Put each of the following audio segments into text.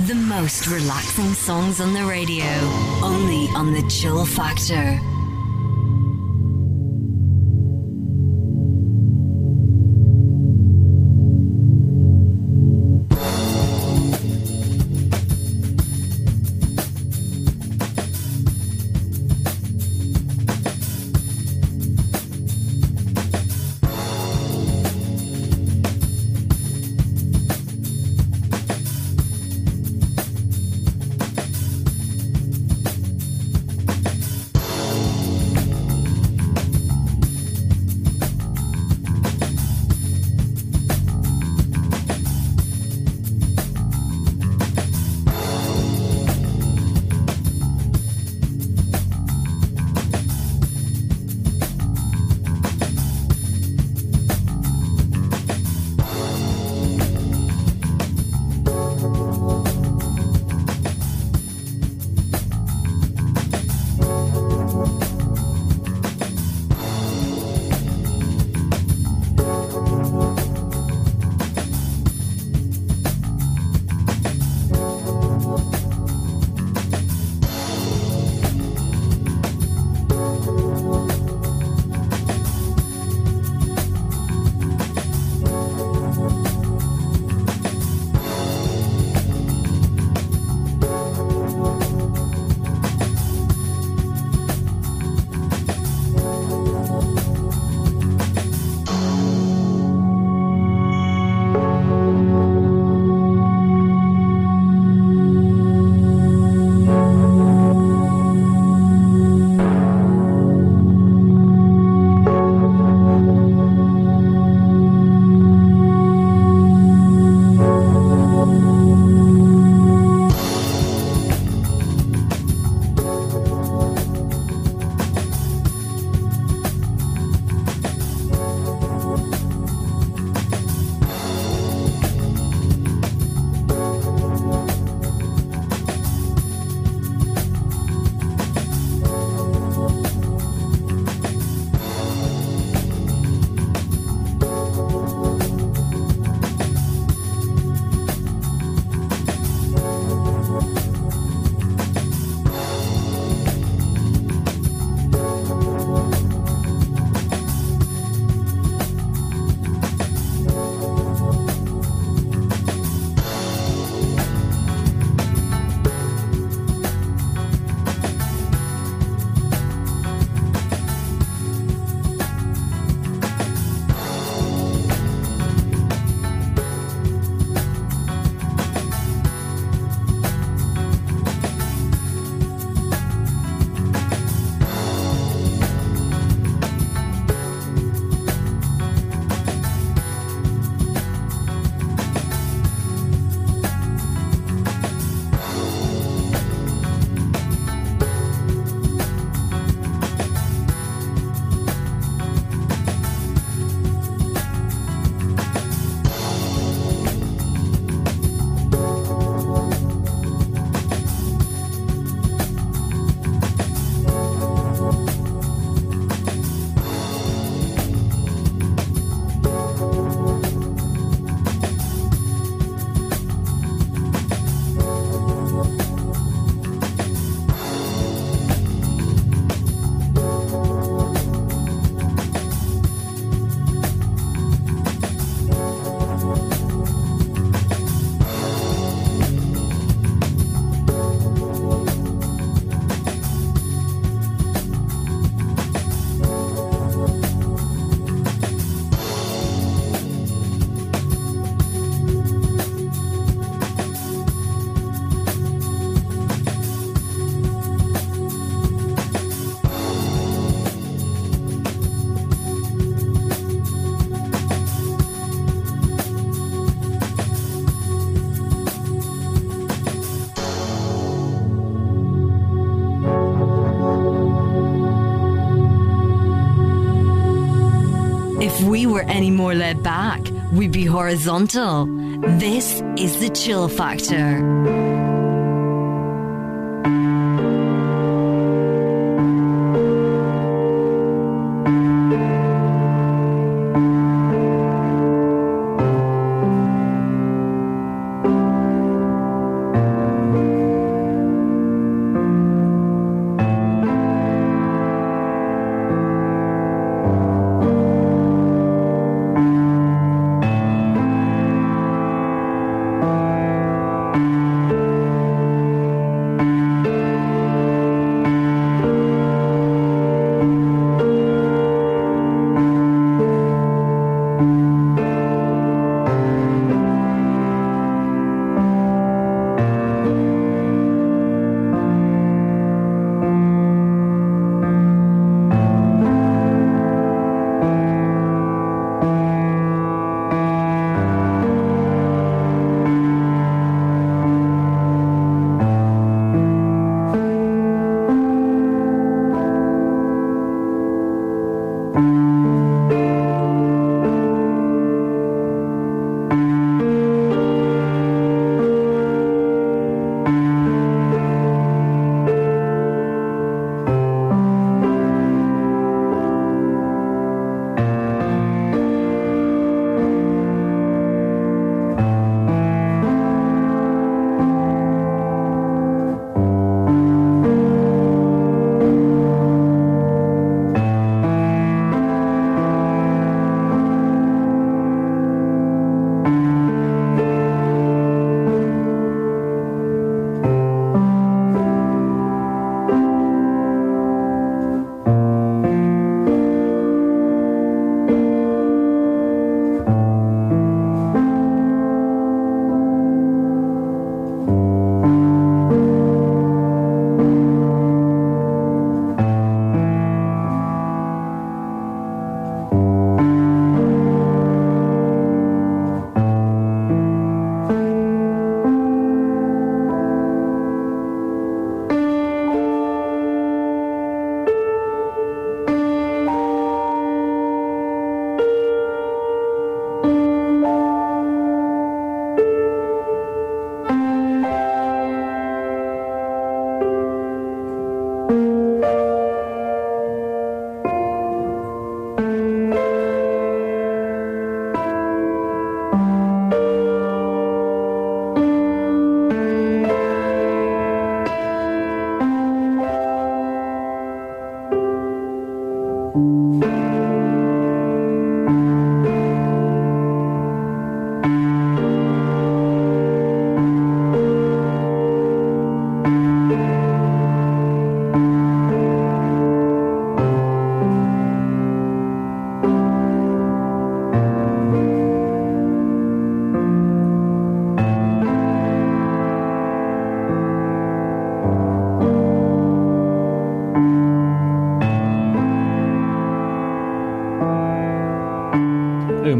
The most relaxing songs on the radio, only on the Chill Factor. If we were any more laid back, we'd be horizontal. This is the Chill Factor.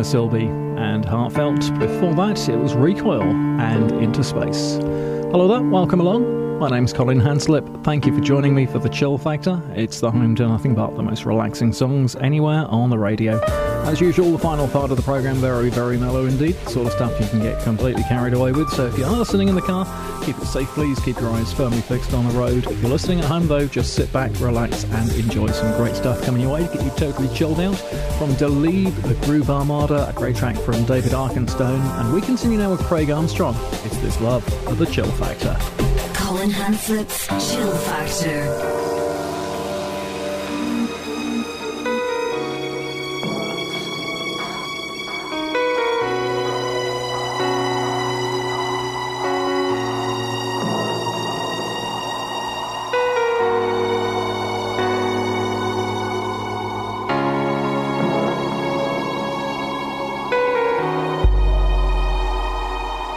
Gemma Silby and Heartfelt. Before that, it was Recoil and Into Space. Hello there, welcome along. My name's Colin Hanslip. Thank you for joining me for The Chill Factor. It's the home to nothing but the most relaxing songs anywhere on the radio. As usual, the final part of the programme, very, very mellow indeed. The sort of stuff you can get completely carried away with. So if you are listening in the car, keep it safe, please. Keep your eyes firmly fixed on the road. If you're listening at home, though, just sit back, relax, and enjoy some great stuff coming your way to get you totally chilled out. From Deleve, The Groove Armada, a great track from David Arkenstone. And we continue now with Craig Armstrong. It's This Love of The Chill Factor. Colin Hanslip's Chill Factor.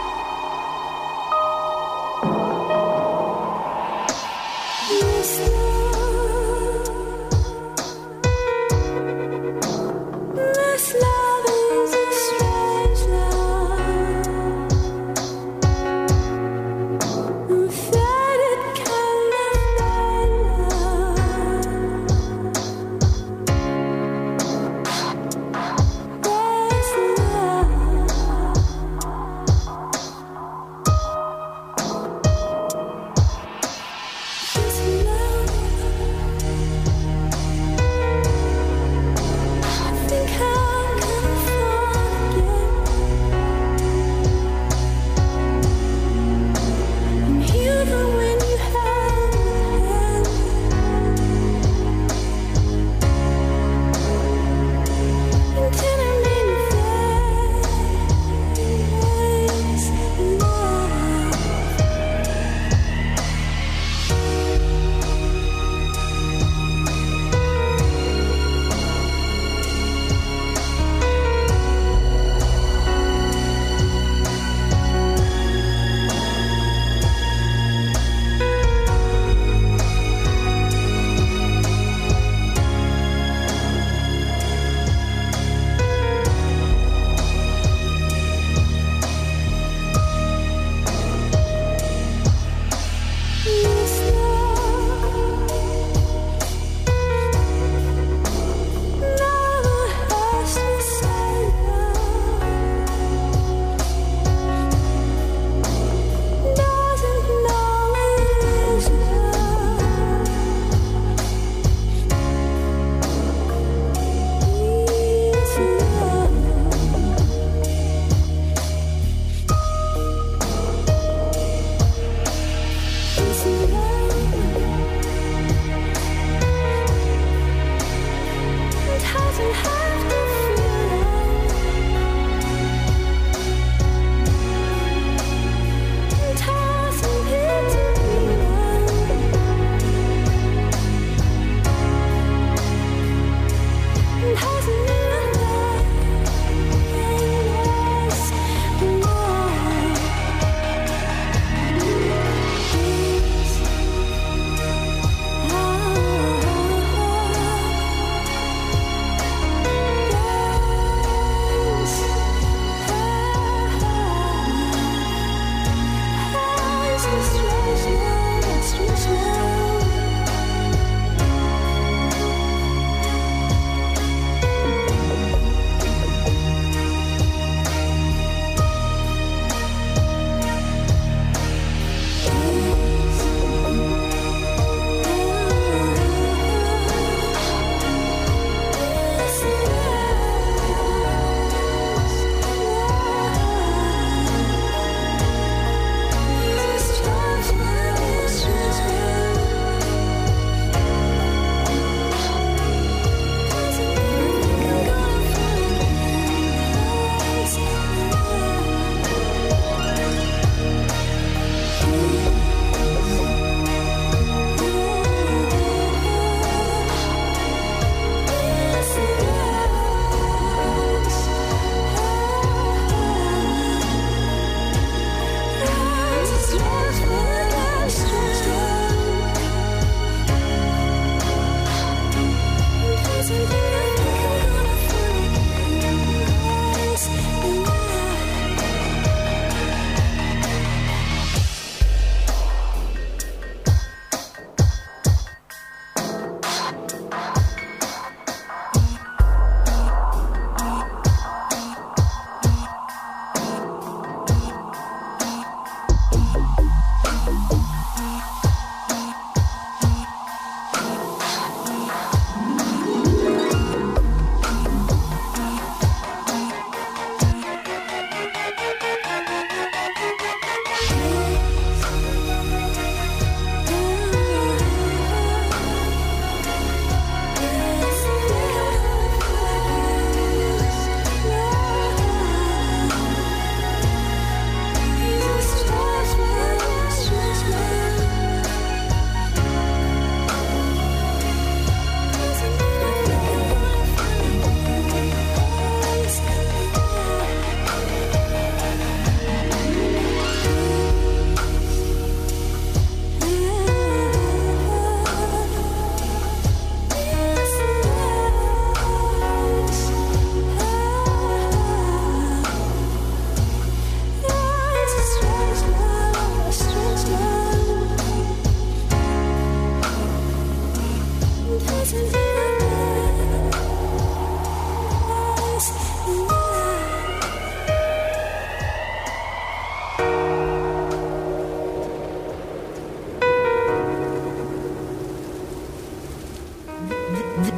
Yes.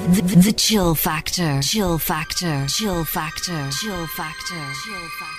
The Chill Factor. Chill Factor. Chill Factor. Chill Factor. Chill Factor.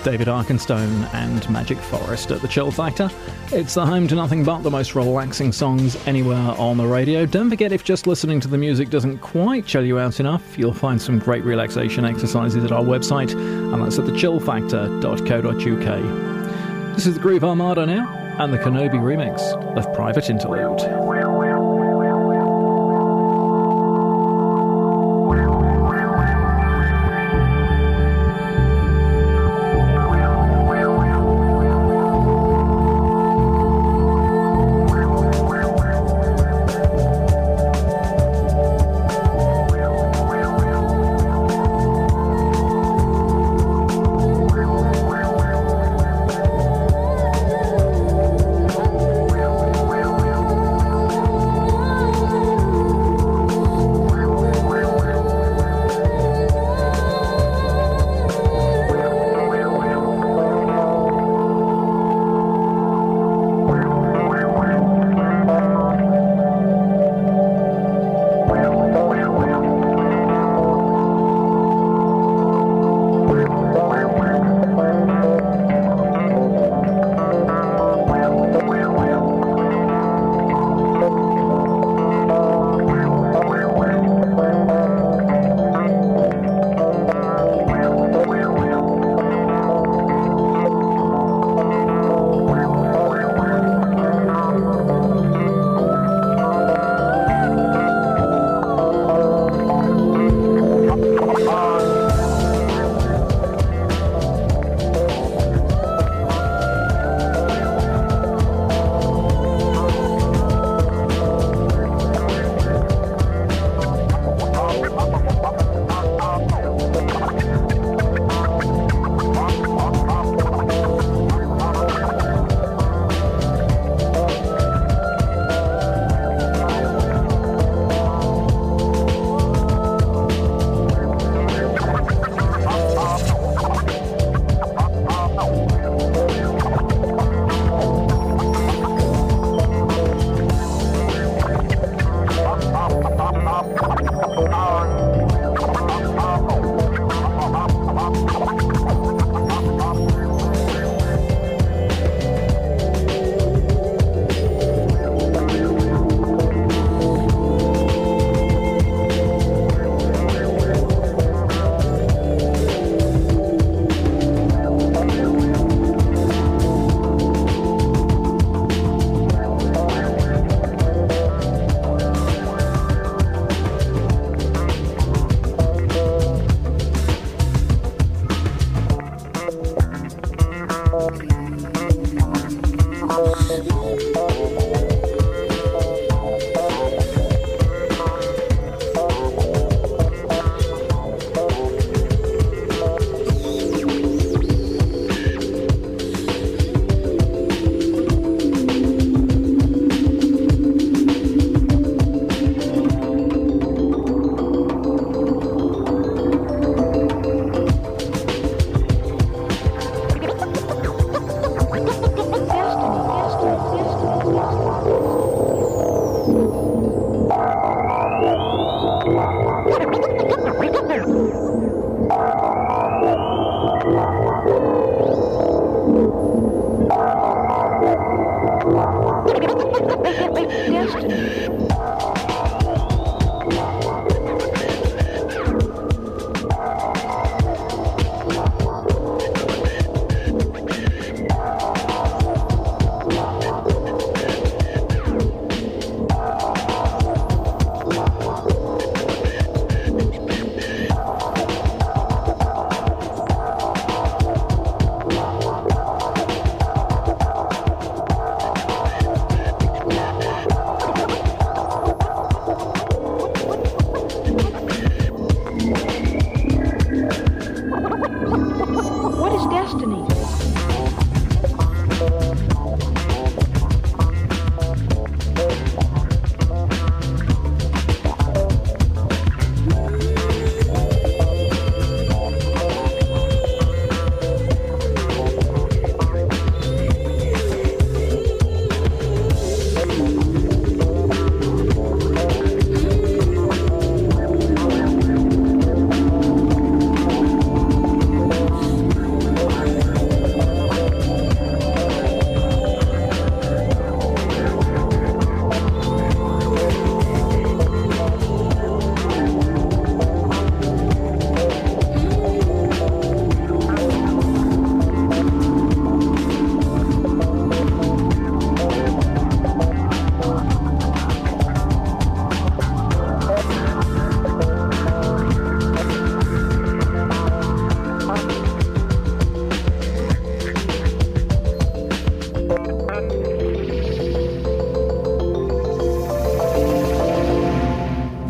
David Arkenstone and Magic Forest at the Chill Factor. It's the home to nothing but the most relaxing songs anywhere on the radio. Don't forget, if just listening to the music doesn't quite chill you out enough, you'll find some great relaxation exercises at our website, and that's at thechillfactor.co.uk. This is the Groove Armada now, and the Kenobi remix of Private Interlude.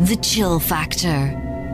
The Chill Factor.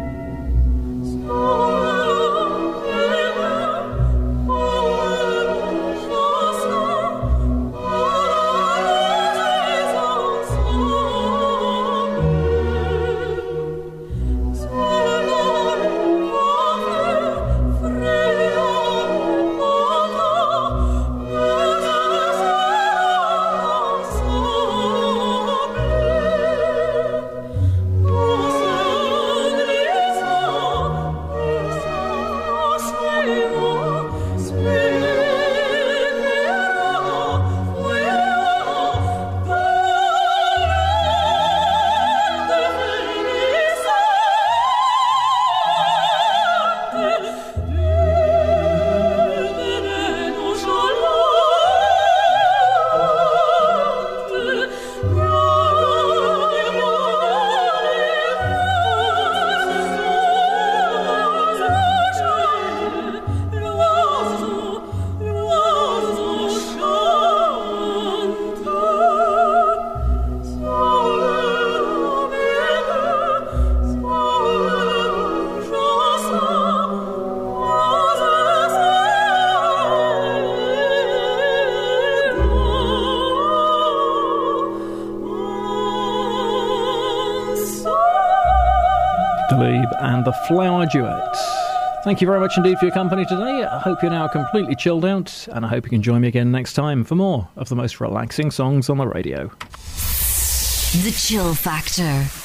And the Flower Duet. Thank you very much indeed for your company today. I hope you're now completely chilled out, and I hope you can join me again next time for more of the most relaxing songs on the radio. The Chill Factor.